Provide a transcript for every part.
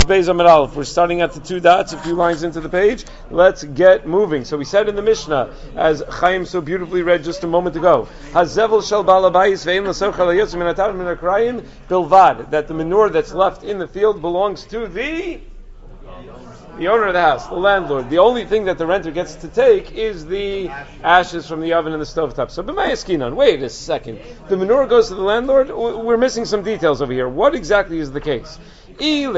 Beis Amud Aleph. We're starting at the two dots, a few lines into the page. Let's get moving. So we said in the Mishnah, as Chaim so beautifully read just a moment ago, Hazevel shel Baal Habayis ve'en l'socher l'yotze min ha'tar min ha'krayim bilvad, that the manure that's left in the field belongs to the owner of the house, the landlord. The only thing that the renter gets to take is the ashes from the oven and the stovetop. So, b'mayaskinan, wait a second. The manure goes to the landlord? We're missing some details over here. What exactly is the case? If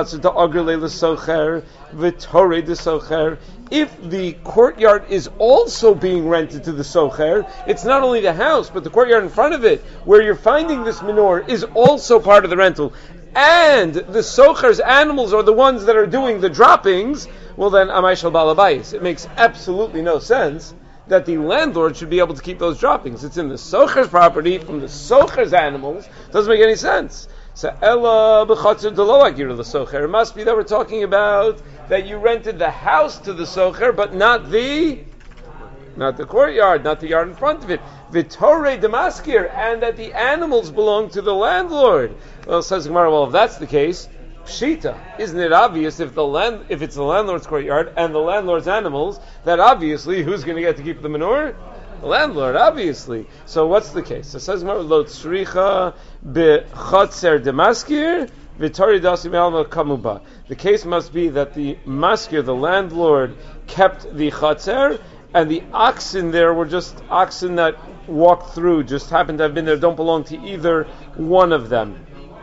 the courtyard is also being rented to the socher, it's not only the house, but the courtyard in front of it, where you're finding this manure, is also part of the rental. And the socher's animals are the ones that are doing the droppings, well then, amay shel Baal Habayis. It makes absolutely no sense that the landlord should be able to keep those droppings. It's in the socher's property, from the socher's animals. Doesn't make any sense. So, ella b'chatzir delo agir l'socher. It must be that we're talking about that you rented the house to the socher, but not the courtyard, not the yard in front of it. Vitore demaskir, and that the animals belong to the landlord. Well, says Gemara, well, if that's the case, pshita, isn't it obvious if it's the landlord's courtyard and the landlord's animals, that obviously who's going to get to keep the manure? The landlord, obviously. So what's the case? So says Gemara, lo tzricha b'chotzer demaskir vitore dasi me'alma kamuba. The case must be that the maskir, the landlord, kept the chotzer, and the oxen there were just oxen that walked through, just happened to have been there, don't belong to either one of them.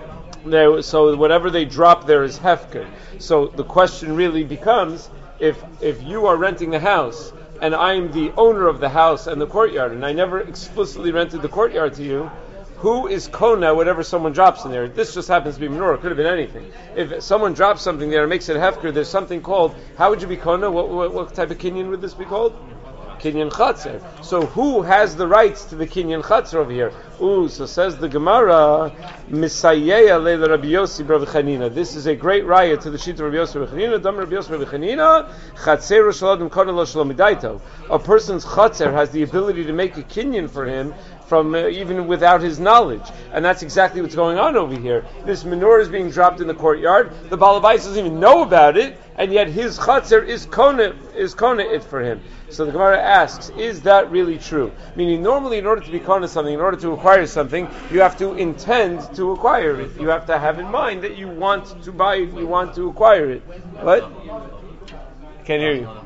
So whatever they drop there is hefker. So the question really becomes, if you are renting the house, and I'm the owner of the house and the courtyard, and I never explicitly rented the courtyard to you, who is kona whatever someone drops in there? This just happens to be menorah. It could have been anything. If someone drops something there and makes it hefker, there's something called, how would you be kona? What type of kinyan would this be called? Kinyan Chatzar. So who has the rights to the Kinyan Chatzar over here? So says the Gemara, Misayeya leila Rabbi Yossi Rabbi Chanina. This is a great raya to the sheet of Rabbi Yossi Rabbi Chanina. Dam Rabbi Yossi Rabbi Chanina, Chatzeru Shalom Kodesh Lo Shalom Midaito. A person's Chatzar has the ability to make a Kinyan for him from even without his knowledge, and that's exactly what's going on over here. This manure is being dropped in the courtyard. The Baal Habayis doesn't even know about it, and yet his chatzar is kona it for him. So the Gemara asks, is that really true? Meaning, normally, in order to be kona something, in order to acquire something, you have to intend to acquire it. You have to have in mind that you want to buy it, you want to acquire it. What? Can't hear you.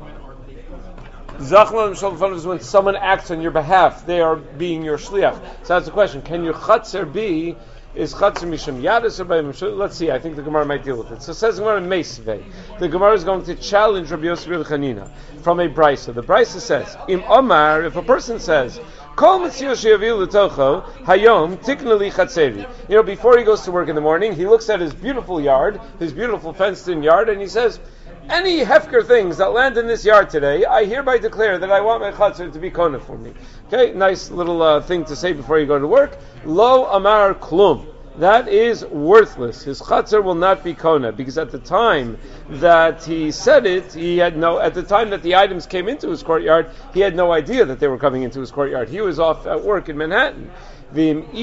Zachlon Shalom is when someone acts on your behalf. They are being your shliach. So that's the question. Can your chatzar be, is chatzar mishum yadis or by mishum? Let's see. I think the Gemara might deal with it. So it says Gemara Meisvei. The Gemara is going to challenge Rabbi Yossi Rabbi Chanina from a brisa. The brisa says, Im Omar, if a person says, Kol Mitzio Sheyaviu L'Tocho Hayom Tikna Li Chatzeri. Before he goes to work in the morning, he looks at his beautiful yard, his beautiful fenced-in yard, and he says, any hefker things that land in this yard today, I hereby declare that I want my chatzar to be kona for me. Okay, nice little thing to say before you go to work. Lo amar klum. That is worthless. His chatzar will not be kona, because at the time that he said it, at the time that the items came into his courtyard, he had no idea that they were coming into his courtyard. He was off at work in Manhattan. But if Rabbi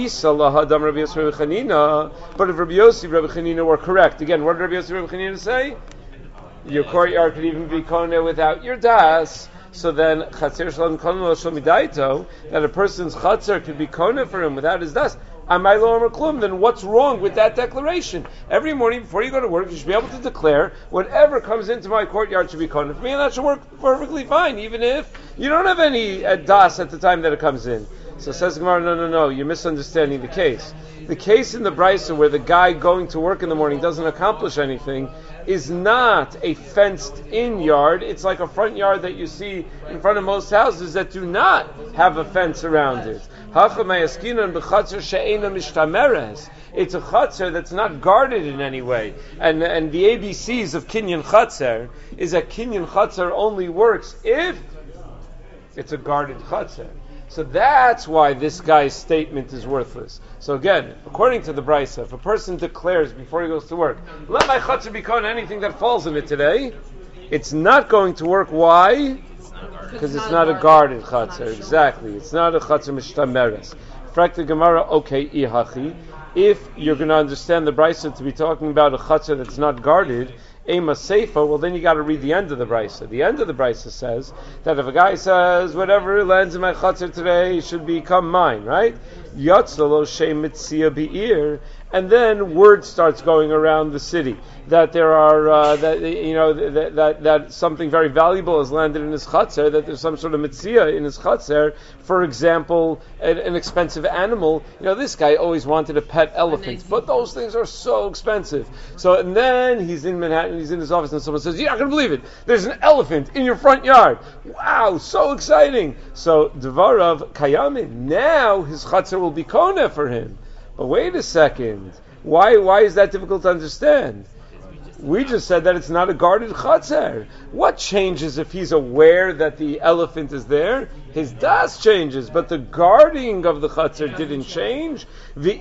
Yossi Rabbi Chanina were correct, again, what did Rabbi Yossi Rabbi Chanina say? Your courtyard could even be kona without your das. So then, chatzir shalom kona lo shel midaito, that a person's chatzir could be kona for him without his das. Amay lo amar klum. Then what's wrong with that declaration? Every morning before you go to work, you should be able to declare whatever comes into my courtyard should be kona for me, and that should work perfectly fine, even if you don't have any das at the time that it comes in. So says Gemara, no, you're misunderstanding the case. The case in the brisa where the guy going to work in the morning doesn't accomplish anything is not a fenced-in yard. It's like a front yard that you see in front of most houses that do not have a fence around it. It's a chatzar that's not guarded in any way. And the ABCs of Kinyan Chatzar is that Kinyan Chatzar only works if it's a guarded chatzar. So that's why this guy's statement is worthless. So again, according to the Brisa, if a person declares before he goes to work, let my chatzar be kona anything that falls in it today, it's not going to work. Why? Because it's not a guarded chatzar. Exactly. It's not a chatzar mishtameres. Frak the Gemara, okay, ihachi. if you're going to understand the brisa to be talking about a chatzar that's not guarded, Ema Seifa, well then you got to read the end of the brisa. The end of the brisa says that if a guy says, whatever lands in my chatzar today should become mine, right? Yatzalo Shem Mitzia Be'ir, and then word starts going around the city that there are that something very valuable has landed in his chatzar, that there's some sort of mitzvah in his chatzar. For example, an expensive animal. This guy always wanted a pet elephant, but those things are so expensive. So and then he's in Manhattan, he's in his office, and someone says, "You're not going to believe it. There's an elephant in your front yard. Wow, so exciting!" So Devarav Kayamin. Now his chatzar will be kona for him. But wait a second. Why is that difficult to understand? We just said that it's not a guarded chatzar. What changes if he's aware that the elephant is there? His das changes, but the guarding of the chatzar didn't change. If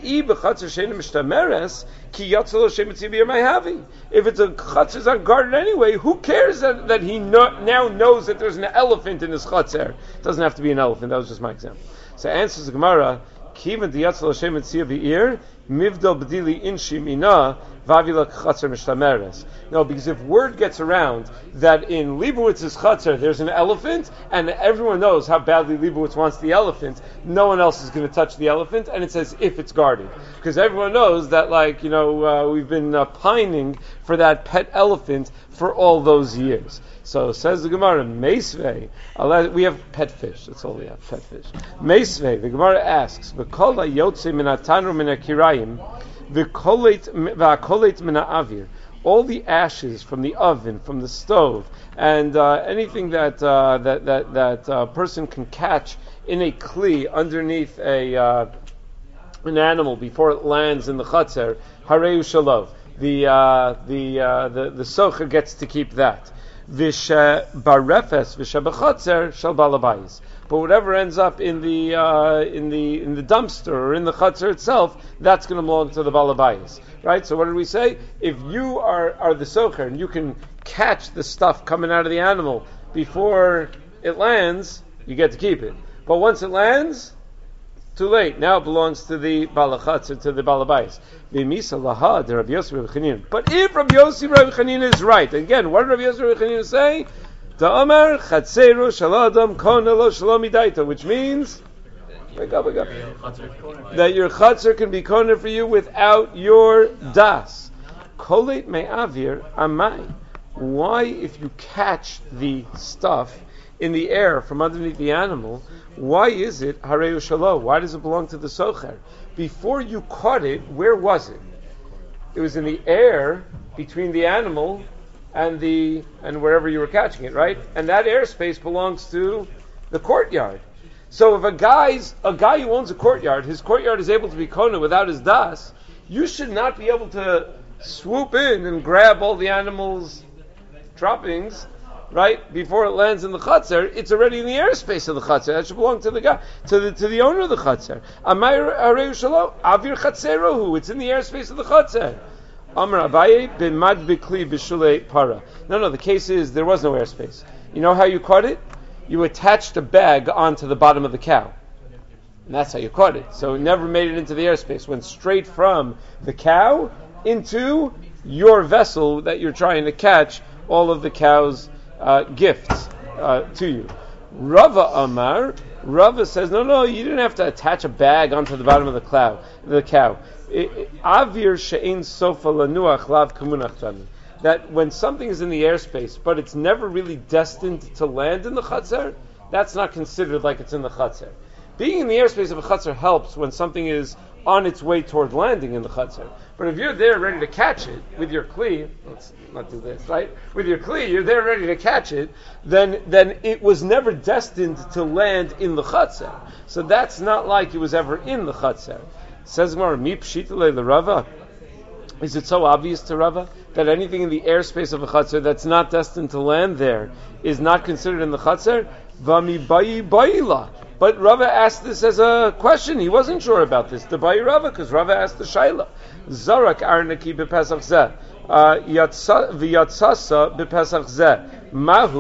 it's a chatzar is unguarded anyway, who cares that he now knows that there's an elephant in his chatzar? It doesn't have to be an elephant. That was just my example. So answers the Gemara. Kivan diyatzal Hashem etzia be'ir mivdal b'dili inshim ina vavila chatzar mishtameres. No, because if word gets around that in Leibowitz's chatzar there's an elephant, and everyone knows how badly Leibowitz wants the elephant, no one else is going to touch the elephant, and it says if it's guarded, because everyone knows that we've been pining for that pet elephant for all those years. So says the Gemara, Meisvei, we have pet fish, that's all we have, pet fish. Meisvei, the Gemara asks, V'kol ha'yotze min ha'tanur min ha'kirayim, v'kolet min ha'avir, all the ashes from the oven, from the stove, and anything that a person can catch in a kli underneath an animal before it lands in the chatzar, hareu shalov. The socher gets to keep that. Visha barefes visha b'chotzer shel balabayis. But whatever ends up in the dumpster or in the chotzer itself, that's going to belong to the balabayis, right? So what did we say? If you are the socher and you can catch the stuff coming out of the animal before it lands, you get to keep it. But once it lands, too late. Now it belongs to the balachatz or to the balabais. But if Rabbi Yossi Rabbi Chanina is right, again, what did Rabbi Yossi Rabbi Chanina say? Ta'amar chatzeru shaladam kona lo shalom idaita, which means wake up, that your chatzar can be kona for you without your das. Kolet me'avir amai. Why, if you catch the stuff in the air from underneath the animal, why is it hareu shalo? Why does it belong to the socher? Before you caught it, where was it? It was in the air between the animal and wherever you were catching it, right? And that airspace belongs to the courtyard. So if a guy who owns a courtyard, his courtyard is able to be kona without his das, you should not be able to swoop in and grab all the animal's droppings, right, before it lands in the chatzar. It's already in the airspace of the chatzar. That should belong to the guy, to the owner of the chatzar. Amay hareu shalo avir chatzerohu. It's in the airspace of the chatzar. Amar Abaye bin mad bikli b'shulei para. No, the case is there was no airspace. You know how you caught it? You attached a bag onto the bottom of the cow. And that's how you caught it. So it never made it into the airspace. Went straight from the cow into your vessel that you're trying to catch all of the cow's gifts to you. Rava Amar, Rava says, no, you didn't have to attach a bag onto the bottom of the cow. Avir she'ein sofa lanuach lav kamunach. That when something is in the airspace, but it's never really destined to land in the chatzar, that's not considered like it's in the chatzar. Being in the airspace of a chatzar helps when something is on its way toward landing in the chatzar. But if you're there ready to catch it with your kli, let's not do this, right? With your kli, you're there ready to catch it, then it was never destined to land in the chatzar. So that's not like it was ever in the chatzar. Says Gemara, Mi pshitale l'Rava. Is it so obvious to Rava that anything in the airspace of a chatzar that's not destined to land there is not considered in the chatzar? Vami bayi bayila. But Rava asked this as a question. He wasn't sure about this. The bayi Rava, because Rava asked the shaila. Zarak arnaki b'pesach zeh. V'yatsasa b'pesach zeh. Mahu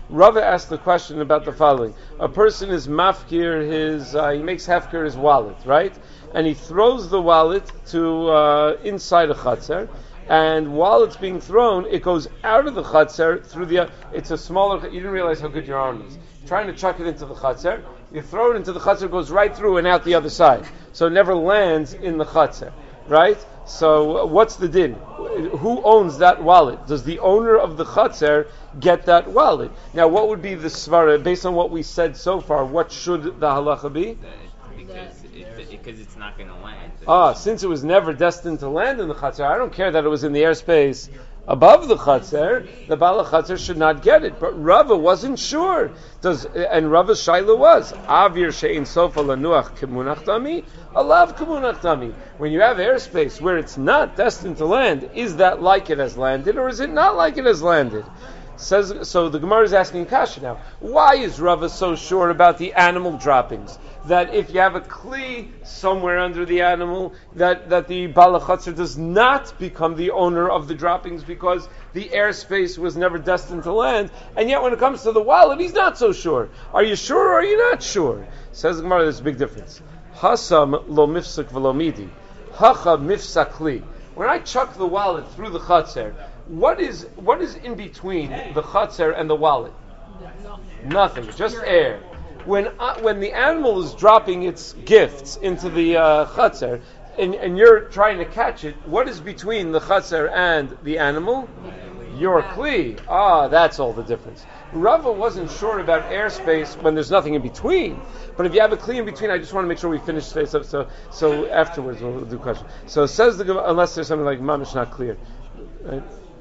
Rava asked the question about the following. A person is mafkir he makes hefker his wallet, right? And he throws the wallet to inside a chatzer, and while it's being thrown, it goes out of the chatzer through it's a smaller, you didn't realize how good your arm is. You're trying to chuck it into the chatzer, you throw it into the chatzer, it goes right through and out the other side. So it never lands in the chatzer, right? So what's the din? Who owns that wallet? Does the owner of the chatzer get that wallet? Now, what would be the svara based on what we said so far? What should the halacha be? Because it's not going to land. Since it was never destined to land in the chatzer, I don't care that it was in the airspace above the chatzer. The bala chatzer should not get it. But Rava wasn't sure. And Rava's shaila was avir she'in sofa lanuach kemunach dami, alav kemunach dami. When you have airspace where it's not destined to land, is that like it has landed, or is it not like it has landed? So the Gemara is asking Kasha now. Why is Rava so sure about the animal droppings? That if you have a kli somewhere under the animal, that the bala chatzer does not become the owner of the droppings because the airspace was never destined to land. And yet when it comes to the wallet, he's not so sure. Are you sure or are you not sure? Says the Gemara, there's a big difference. Hasam lo mifsak v'lo midi. Hacha mifsak kli. When I chuck the wallet through the chatzer, what is in between the chatzer and the wallet? Nothing, just air. When the animal is dropping its gifts into the chatzer, and you're trying to catch it, what is between the chatzer and the animal? Your kli. That's all the difference. Rava wasn't sure about airspace when there's nothing in between. But if you have a kli in between, I just want to make sure we finish today. So afterwards we'll do questions. So it says unless there's something like mamish not clear. Right?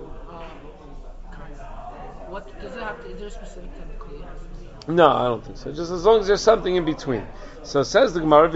What does it have to? Is there a specific kind of kli? No, I don't think so. Just as long as there's something in between. So says the Gemara,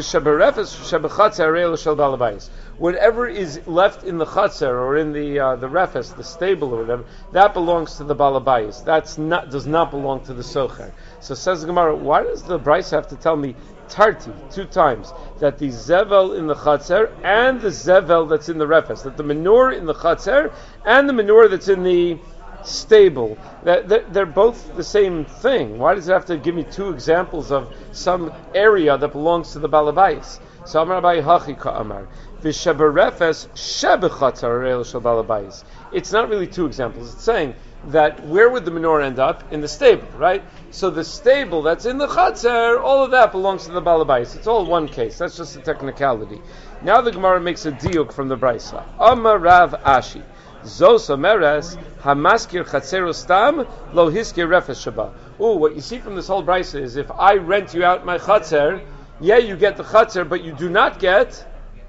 whatever is left in the chatzer or in the refes, the stable or whatever, that belongs to the balabayis. Does not belong to the socher. So says the Gemara, why does the Bryce have to tell me tarti 2 times that the zevel in the chatzer and the zevel that's in the refes, that the manure in the chatzer and the manure that's in the stable, that they're both the same thing? Why does it have to give me 2 examples of some area that belongs to the balabayis? So Amar Abaye Hachi Ka'amar V'Sheberefes Shebechatzer Reil Shel Balabayis. It's not really 2 examples. It's saying that where would the manure end up? In the stable, right? So the stable that's in the chatzer, all of that belongs to the balabayis. It's all one case. That's just a technicality. Now the Gemara makes a diuk from the Brisa. Amar Rav Ashi Zos Omeres Hamaskir Chatzero Stam Lo Hiskir Refes Shaba. What you see from this whole Brisa is if I rent you out my chatzer, you get the chatzer, but you do not get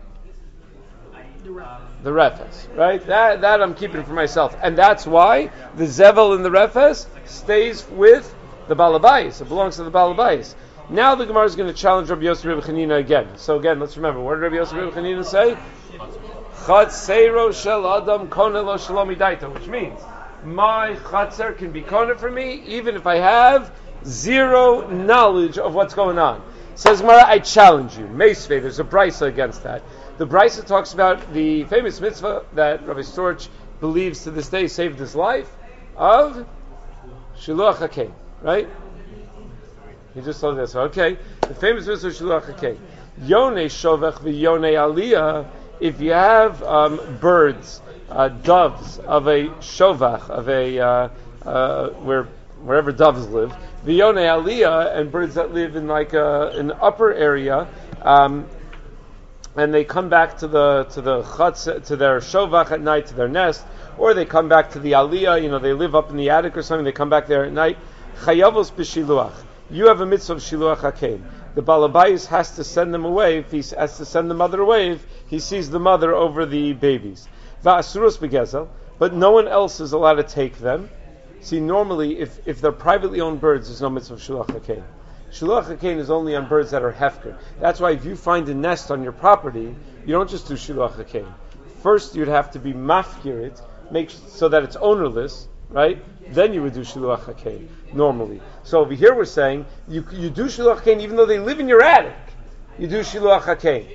the refes, right? That I'm keeping for myself, and that's why the zevel in the refes stays with the balabayis. It belongs to the balabayis. Now the Gemara is going to challenge Rabbi Yosef Rabbi Chanina again. So again, let's remember, what did Rabbi Yosef Rabbi Chanina say? Chatzero shel adam kona lo shalom idaita, which means my chatzer can be kona for me even if I have 0 knowledge of what's going on. Says Gemara, I challenge you. Meisvei, there's a brisa against that. The brisa talks about the famous mitzvah that Rabbi Storch believes to this day saved his life of Shiluach HaKein, right? He just told us, okay. The famous mitzvah of Shiluach HaKein. Yonei shovech v'yonei aliyah. If you have birds, doves of a shovach, of a wherever doves live, v'yonei aliyah, and birds that live in like an upper area, and they come back to the chutz, to their shovach at night, to their nest, or they come back to the aliyah. They live up in the attic or something. They come back there at night. Chayavos b'shiluach. You have a mitzvah of shiluach hakein. The balabayis has to send them away. If he has to send the mother away, if he sees the mother over the babies. Va'asuros begezel, but no one else is allowed to take them. See, normally, if they're privately owned birds, there's no mitzvah of shiluach hakein. Shiluach hakein is only on birds that are hefker. That's why if you find a nest on your property, you don't just do shiluach hakein. First, you'd have to be mafkir it, make so that it's ownerless, right? Then you would do shiluach hakein normally. So over here we're saying you do shiluach hakein even though they live in your attic. You do shiluach hakein.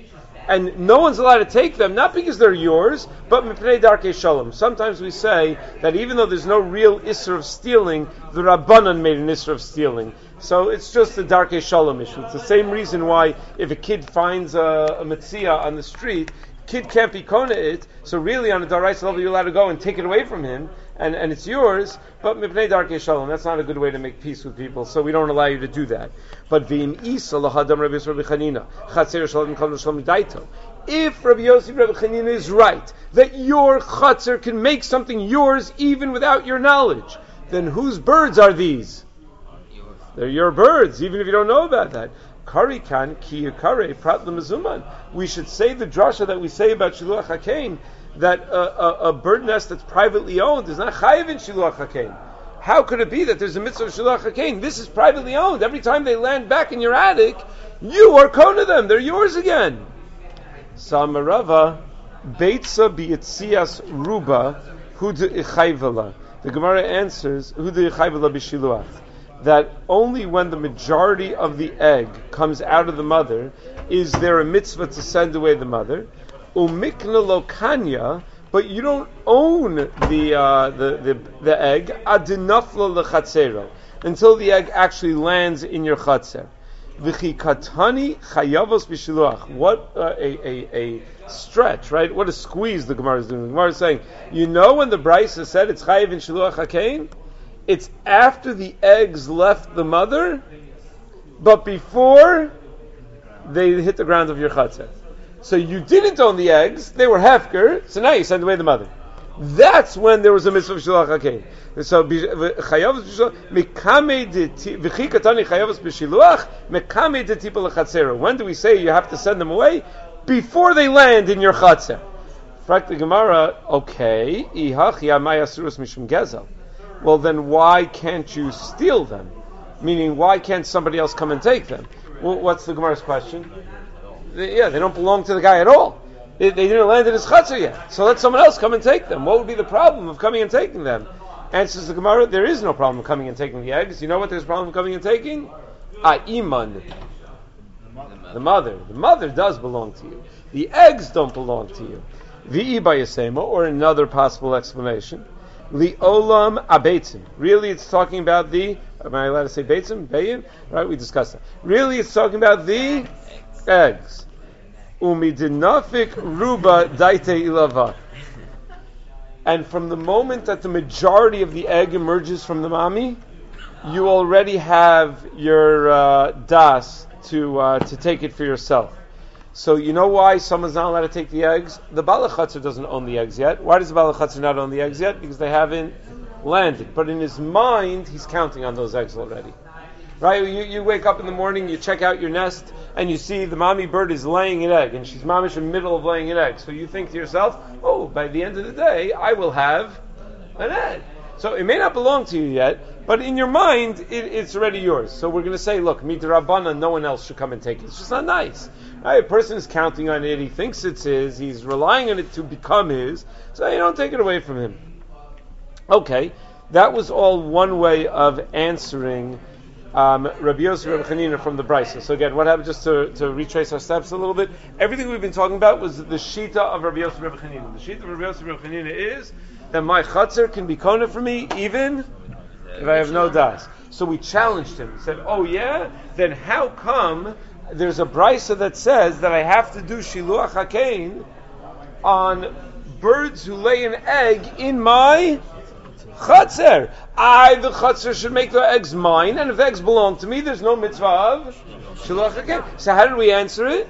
and no one's allowed to take them, not because they're yours, but mipnei darkei shalom. Sometimes we say that even though there's no real isser of stealing, the Rabbanan made an isser of stealing. So it's just a darkei shalom issue. It's the same reason why if a kid finds a metzia on the street, kid can't be kona it, so really on a daraisa level you're allowed to go and take it away from him, and it's yours, but mipnei darkei shalom, that's not a good way to make peace with people, so we don't allow you to do that. But v'im isa lahadam Rabbi Yosef Rabbi Chanina, chatzer shalom kol shalom daito. If Rabbi Yosef Rabbi Chanina is right, that your chatzer can make something yours even without your knowledge, then whose birds are these? They're your birds, even if you don't know about that. Karikan ki yakare prat l'mezuman. We should say the drasha that we say about shiluach hakein, that a bird nest that's privately owned is not chayiv in shiluach hakein. How could it be that there's a mitzvah of shiluach hakein? This is privately owned. Every time they land back in your attic, you are kona them. They're yours again. Samarava beitza biyitzias ruba huda ichayvala. The Gemara answers huda ichayvala b'shiluach, that only when the majority of the egg comes out of the mother is there a mitzvah to send away the mother. Umikna lokanya, but you don't own the egg adinafla lechatzero until the egg actually lands in your chatzer. V'chi katani chayavos b'shiluach. What a stretch, right? What a squeeze the Gemara is doing. The Gemara is saying, you know when the Brisa said it's chayiv in shiluach hakein? It's after the eggs left the mother, but before they hit the ground of your chatzah. So you didn't own the eggs; they were hefker. So now you send away the mother. That's when there was a mitzvah of shiluach hakein. So chayavos mikame de v'chi katani chayavos b'shiluach mikame de tipa lechatzera. When do we say you have to send them away? Before they land in your chatzah. Frak the Gemara. Okay, ihachi amay asurus mishum gezel. Well, then why can't you steal them? Meaning, why can't somebody else come and take them? Well, what's the Gemara's question? They don't belong to the guy at all. They didn't land in his chutzah yet. So let someone else come and take them. What would be the problem of coming and taking them? Answers the Gemara, there is no problem of coming and taking the eggs. You know what there's a problem of coming and taking? Iman. The mother. The mother does belong to you. The eggs don't belong to you. V'i bayasema, or another possible explanation. Li'olam abetzim. Really, it's talking about the. Am I allowed to say beitzim? Beyim? Right, we discussed that. Really, it's talking about the eggs. Umidinafik ruba daite ilava. And from the moment that the majority of the egg emerges from the mommy, you already have your das to take it for yourself. So you know why someone's not allowed to take the eggs? The Baal HaChatzer doesn't own the eggs yet. Why does the Baal HaChatzer not own the eggs yet? Because they haven't landed. But in his mind, he's counting on those eggs already. Right? You wake up in the morning, you check out your nest, and you see the mommy bird is laying an egg, and she's mamish in the middle of laying an egg. So you think to yourself, oh, by the end of the day, I will have an egg. So it may not belong to you yet, but in your mind, it's already yours. So we're going to say, look, midrabbana, no one else should come and take it. It's just not nice. Right? A person is counting on it, he thinks it's his, he's relying on it to become his, so you don't take it away from him. Okay, that was all one way of answering Rabbi Yosef Rabbi Chanina from the Brisa. So again, what happened, just to retrace our steps a little bit, everything we've been talking about was the Shita of Rabbi Yosef Rabbi Chanina. The Shita of Rabbi Yosef Rabbi Chanina is that my Chatzar can be kona for me even if I have no das. So we challenged him. We said, oh yeah? Then how come there's a brisa that says that I have to do shiluach hakein on birds who lay an egg in my chatzer? The chatzer should make the eggs mine, and if the eggs belong to me, there's no mitzvah of shiluach hakein. So how did we answer it?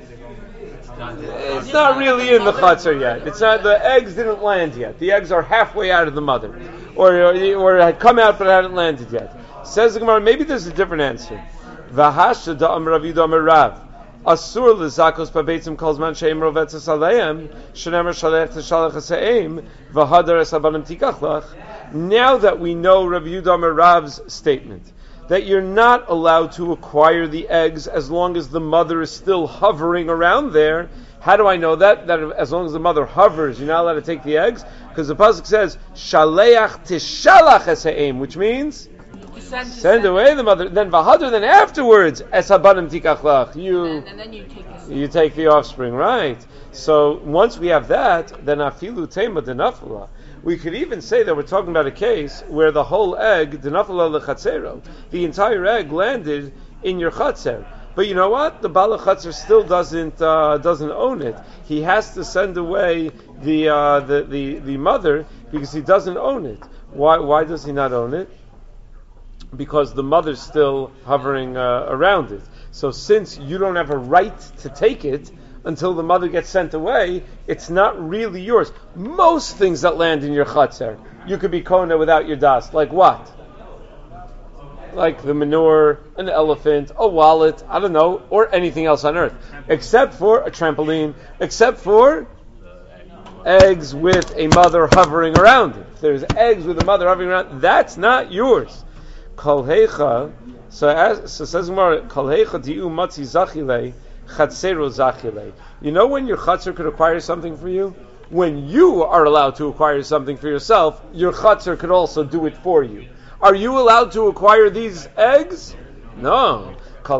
It's not really in the chatzer yet. It's not. The eggs didn't land yet. The eggs are halfway out of the mother, or had come out but hadn't landed yet. Says the Gemara, maybe there's a different answer. V'hasha da'am Rav Yudah Rav asur l'zakos b'beitzim kol zman she'im rovetzes aleim shenemer shalech t'shalach ha'se'im v'hadar es abanim tikach lach. Now that we know Rav Yudah Rav's statement that you're not allowed to acquire the eggs as long as the mother is still hovering around there, how do I know that? That as long as the mother hovers, you're not allowed to take the eggs? Because the pasuk says shaleach tishalach ha'se'im, which means Send away the mother. Then v'hadar. Then afterwards, es habanim tikachlach. And then you take the offspring, right? So once we have that, then afilu tema denafla. We could even say that we're talking about a case where the whole egg denafla lechatzero, the entire egg landed in your chatzer. But you know what? The Bala Chatzar still doesn't own it. He has to send away the mother because he doesn't own it. Why does he not own it? Because the mother's still hovering around it. So since you don't have a right to take it until the mother gets sent away, it's not really yours. Most things that land in your Chatzar, you could be kona without your das. Like what? Like the manure, an elephant, a wallet, I don't know, or anything else on earth. Except for a trampoline, except for eggs with a mother hovering around it. If there's eggs with a mother hovering around, that's not yours. Kol heicha, so says Gemara, Kol heicha di'u matzi zachile, chatzero zachile. You know when your chatzar could acquire something for you? When you are allowed to acquire something for yourself, your chatzar could also do it for you. Are you allowed to acquire these eggs? No.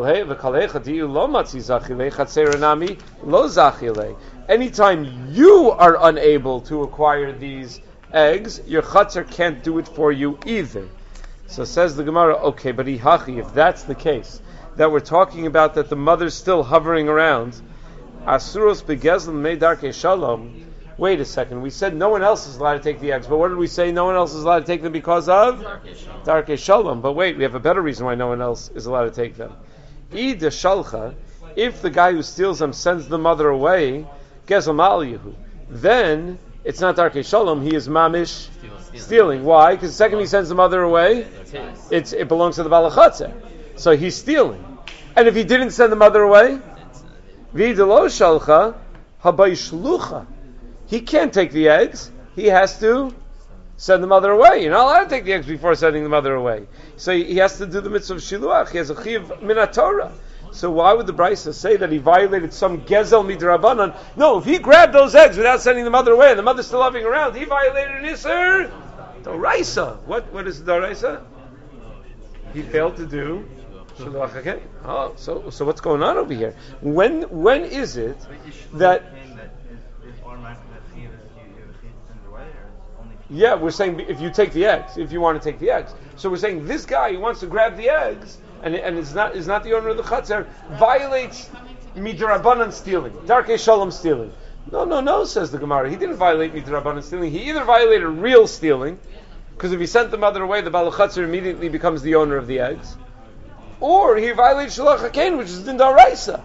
Anytime you are unable to acquire these eggs, your chatzar can't do it for you either. So says the Gemara, okay, but ihachi, if that's the case, that we're talking about that the mother's still hovering around, asuros begezl meidarke shalom. Wait a second, we said no one else is allowed to take the eggs, but what did we say? No one else is allowed to take them because of? Darkei Shalom. But wait, we have a better reason why no one else is allowed to take them. Ida Shalcha, if the guy who steals them sends the mother away, Gezel Ma'aliyahu, then it's not Darkei Shalom, he is mamish stealing. Why? Because the second he sends the mother away, it belongs to the Balachatze. So he's stealing. And if he didn't send the mother away, Vida Lo Shalcha, Habai Shlucha. He can't take the eggs. He has to send the mother away. You're not allowed to take the eggs before sending the mother away. So he has to do the mitzvah of shiluach. He has a chiv min haTorah. So why would the Brisa say that he violated some gezel midrabanan? No, if he grabbed those eggs without sending the mother away and the mother's still hovering around, he violated an iser d'oraisa. What is d'oraisa? He failed to do shiluach. Okay. Oh, so what's going on over here? When is it that? Yeah, we're saying if you take the eggs, if you want to take the eggs. So we're saying this guy who wants to grab the eggs, and is not the owner of the chatzar, violates midrabanan stealing, darkei shalom stealing. No, says the Gemara. He didn't violate midrabanan stealing. He either violated real stealing, because if he sent the mother away, the baal chatzar immediately becomes the owner of the eggs, or he violated shalach hakein, which is din daraisa.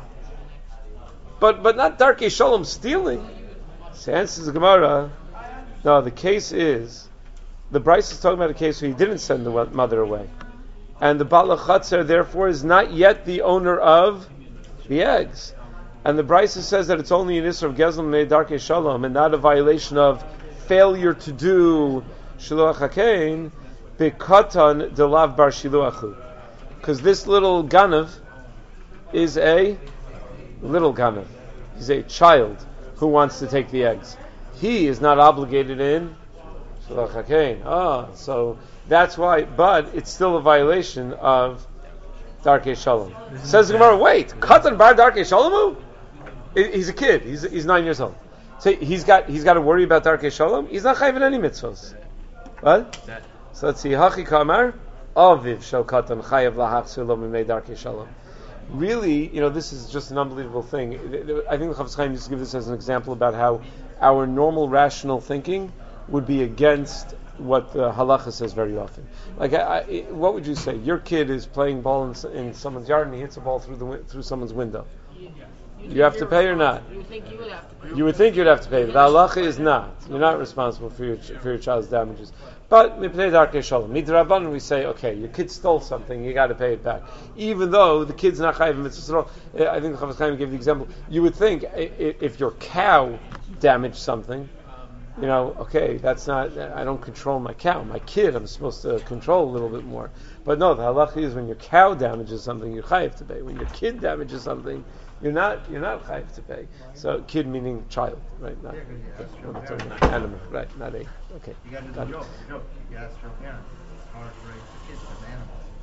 But not darkei shalom stealing. So answers the Gemara. No, the case is, the Bryce is talking about a case where he didn't send the mother away. And the Bala Chatzar, therefore, is not yet the owner of the eggs. And the Bryce says that it's only an Isser of Gezel Mei Darkei Shalom, and not a violation of failure to do Shiluach HaKein, B'katan Delav Bar Shiluachu. Because this little Ganav is a little Ganav. He's a child who wants to take the eggs. He is not obligated in Shiluach HaKein. So that's why, but it's still a violation of Darkei Shalom. Says the Gemara, wait, Katan Bar Darkei Shalomu? He's a kid. He's 9 years old. So he's got to worry about Darkei Shalom. He's not chayv in any mitzvahs. What? So let's see. Hachi Kamar Aviv Shel Katan Chayav Lahachzir Lo Mimei Darkei Shalom. Really, this is just an unbelievable thing. I think the Chafetz Chaim used to give this as an example about how our normal rational thinking would be against what the halacha says very often. Like, what would you say? Your kid is playing ball in someone's yard and he hits a ball through someone's window. You have to pay or not? You would think you would have to pay. You would think you'd have to pay. The halacha is not. You're not responsible for your child's damages. But mipnei darkei shalom, midrabanan, we say, okay, your kid stole something, you got to pay it back, even though the kid's not chayv mitzvah. I think the Chafetz Chaim gave the example. You would think if your cow damaged something, okay, that's not. I don't control my cow. My kid, I'm supposed to control a little bit more. But no, the halacha is when your cow damages something, you're chayiv to pay. When your kid damages something, you're not chayiv to pay. So kid meaning child, right? Not animal, right? Not a. Okay. You got to do the joke. You got to ask your parents. It's hard to raise the kids as animals.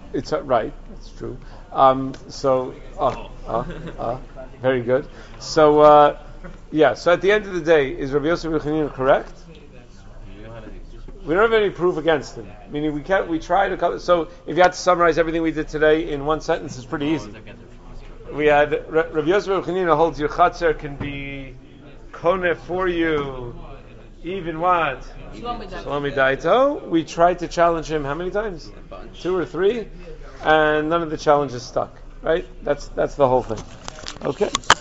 It's right. That's true. Very good. So, So at the end of the day, is Rabbi Yosef ben Chanina correct? We don't have any proof against him. Meaning we can't. We try to cover. So if you had to summarize everything we did today in one sentence, it's pretty easy. We had Rabbi Yosef ben Chanina holds your chatzar can be koneh for you, even what? Shlomi Daito. We tried to challenge him how many times? 2 or 3, and none of the challenges stuck. Right? That's the whole thing. Okay.